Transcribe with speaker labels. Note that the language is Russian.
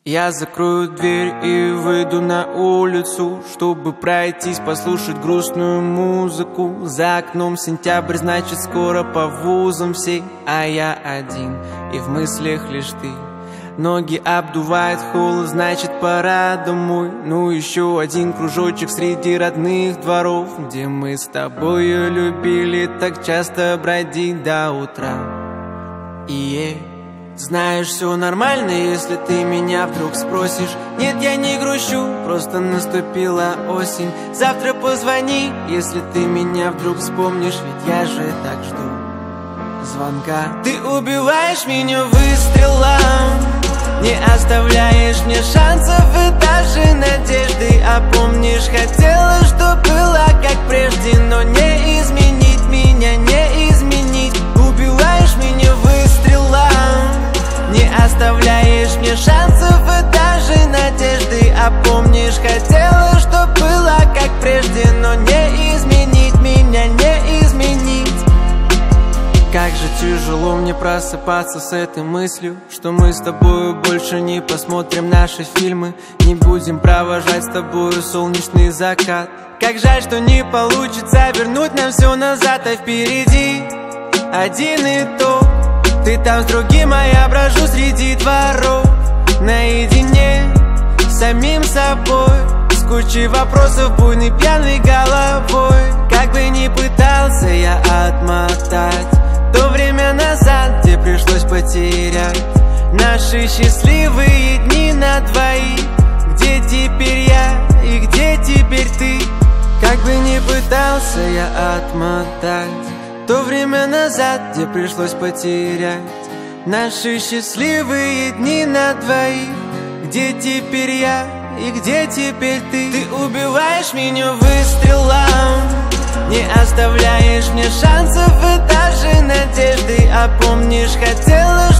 Speaker 1: Я закрою дверь и выйду на улицу, чтобы пройтись, послушать грустную музыку. За окном сентябрь, значит скоро по вузам все, а я один, и в мыслях лишь ты. Ноги обдувает холод, значит пора домой. Ну еще один кружочек среди родных дворов, где мы с тобою любили так часто бродить до утра. Знаешь, все нормально, если ты меня вдруг спросишь. Нет, я не грущу, просто наступила осень. Завтра позвони, если ты меня вдруг вспомнишь, ведь я же так жду звонка. Ты убиваешь меня выстрелом, не оставляешь мне шансов и даже надежды. А помнишь, хотела, чтоб было как прежде, но не изменить меня, не изменить. Убиваешь меня выстрелом, не оставляешь мне шансов и даже надежды. А помнишь, хотела, чтоб было как прежде, но не изменить меня, не изменить. Как же тяжело мне просыпаться с этой мыслью, что мы с тобою больше не посмотрим наши фильмы, не будем провожать с тобою солнечный закат. Как жаль, что не получится вернуть нам все назад, а впереди один итог. Ты там с другим, а я брожу среди дворов, наедине с самим собой, с кучей вопросов, буйной пьяной головой. Как бы ни пытался я отмотать то время назад, где пришлось потерять наши счастливые дни на двоих. Где теперь я и где теперь ты? Как бы ни пытался я отмотать то время назад, где пришлось потерять наши счастливые дни на двоих. Где теперь я и где теперь ты? Ты убиваешь меня выстрелом, не оставляешь мне шансов и даже надежды. А помнишь, хотела,